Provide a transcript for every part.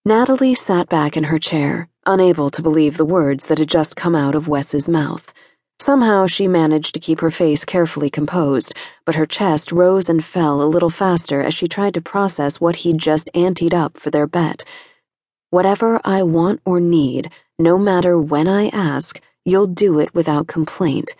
Natalie sat back in her chair, unable to believe the words that had just come out of Wes's mouth. Somehow she managed to keep her face carefully composed, but her chest rose and fell a little faster as she tried to process what he'd just anteed up for their bet. Whatever I want or need, no matter when I ask, you'll do it without complaint.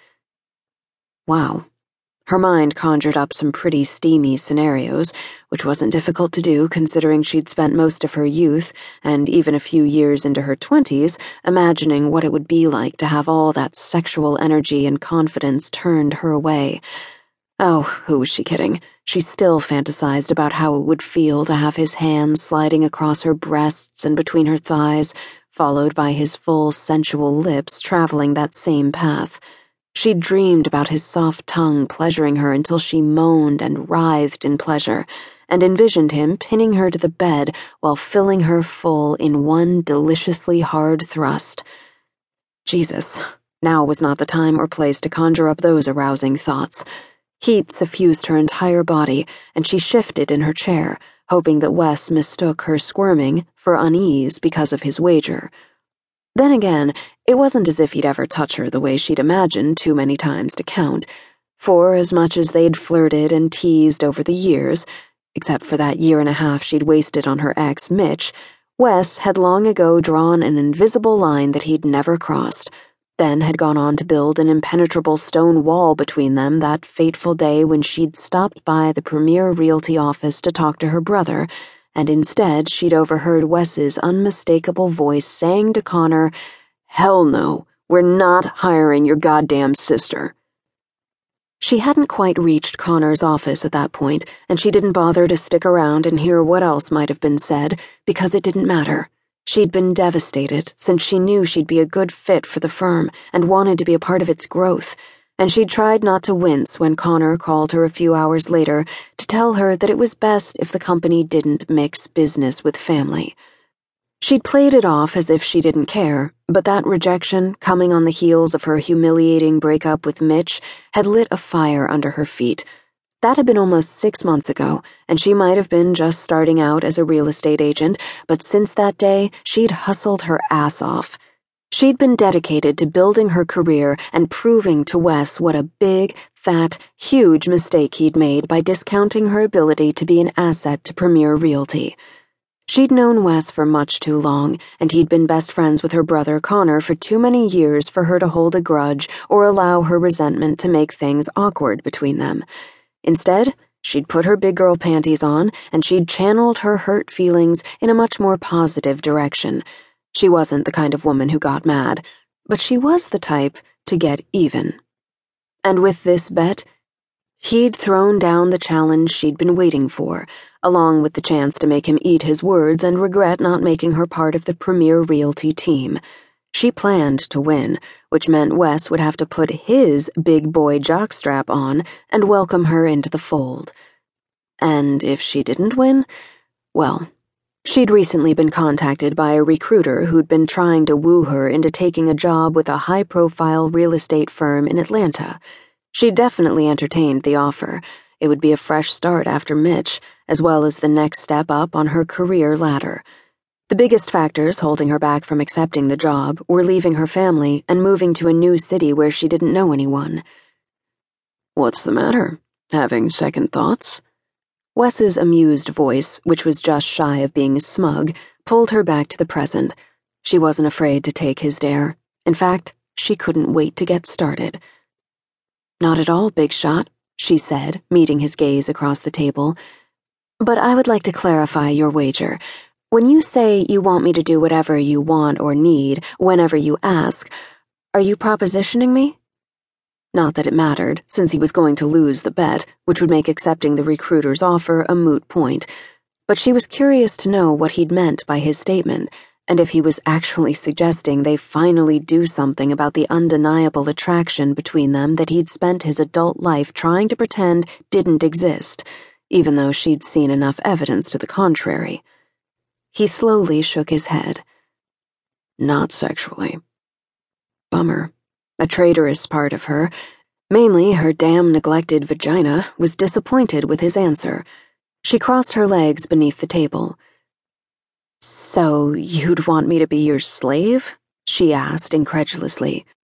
Wow. Her mind conjured up some pretty steamy scenarios, which wasn't difficult to do considering she'd spent most of her youth, and even a few years into her 20s, imagining what it would be like to have all that sexual energy and confidence turned her way. Oh, who was she kidding? She still fantasized about how it would feel to have his hands sliding across her breasts and between her thighs, followed by his full, sensual lips traveling that same path. She'd dreamed about his soft tongue pleasuring her until she moaned and writhed in pleasure, and envisioned him pinning her to the bed while filling her full in one deliciously hard thrust. Jesus, now was not the time or place to conjure up those arousing thoughts. Heat suffused her entire body, and she shifted in her chair, hoping that Wes mistook her squirming for unease because of his wager. Then again, it wasn't as if he'd ever touch her the way she'd imagined too many times to count, for as much as they'd flirted and teased over the years, except for that year and a half she'd wasted on her ex, Mitch, Wes had long ago drawn an invisible line that he'd never crossed, then had gone on to build an impenetrable stone wall between them that fateful day when she'd stopped by the Premier Realty office to talk to her brother, and instead she'd overheard Wes's unmistakable voice saying to Connor, "Hell no, we're not hiring your goddamn sister." She hadn't quite reached Connor's office at that point, and she didn't bother to stick around and hear what else might have been said, because it didn't matter. She'd been devastated since she knew she'd be a good fit for the firm and wanted to be a part of its growth, and she'd tried not to wince when Connor called her a few hours later to tell her that it was best if the company didn't mix business with family. She'd played it off as if she didn't care, but that rejection, coming on the heels of her humiliating breakup with Mitch, had lit a fire under her feet. That had been almost 6 months ago, and she might have been just starting out as a real estate agent, but since that day, she'd hustled her ass off. She'd been dedicated to building her career and proving to Wes what a big, fat, huge mistake he'd made by discounting her ability to be an asset to Premier Realty. She'd known Wes for much too long, and he'd been best friends with her brother Connor for too many years for her to hold a grudge or allow her resentment to make things awkward between them. Instead, she'd put her big girl panties on, and she'd channeled her hurt feelings in a much more positive direction. She wasn't the kind of woman who got mad, but she was the type to get even. And with this bet, he'd thrown down the challenge she'd been waiting for, along with the chance to make him eat his words and regret not making her part of the Premier Realty team. She planned to win, which meant Wes would have to put his big boy jockstrap on and welcome her into the fold. And if she didn't win, well, she'd recently been contacted by a recruiter who'd been trying to woo her into taking a job with a high-profile real estate firm in Atlanta. She'd definitely entertained the offer. It would be a fresh start after Mitch, as well as the next step up on her career ladder. The biggest factors holding her back from accepting the job were leaving her family and moving to a new city where she didn't know anyone. "What's the matter? Having second thoughts?" Wes's amused voice, which was just shy of being smug, pulled her back to the present. She wasn't afraid to take his dare. In fact, she couldn't wait to get started. "Not at all, Big Shot," she said, meeting his gaze across the table. "But I would like to clarify your wager. When you say you want me to do whatever you want or need, whenever you ask, are you propositioning me?" Not that it mattered, since he was going to lose the bet, which would make accepting the recruiter's offer a moot point, but she was curious to know what he'd meant by his statement, and if he was actually suggesting they finally do something about the undeniable attraction between them that he'd spent his adult life trying to pretend didn't exist, even though she'd seen enough evidence to the contrary. He slowly shook his head. "Not sexually." Bummer. A traitorous part of her, mainly her damn neglected vagina, was disappointed with his answer. She crossed her legs beneath the table. So you'd want me to be your slave? She asked incredulously.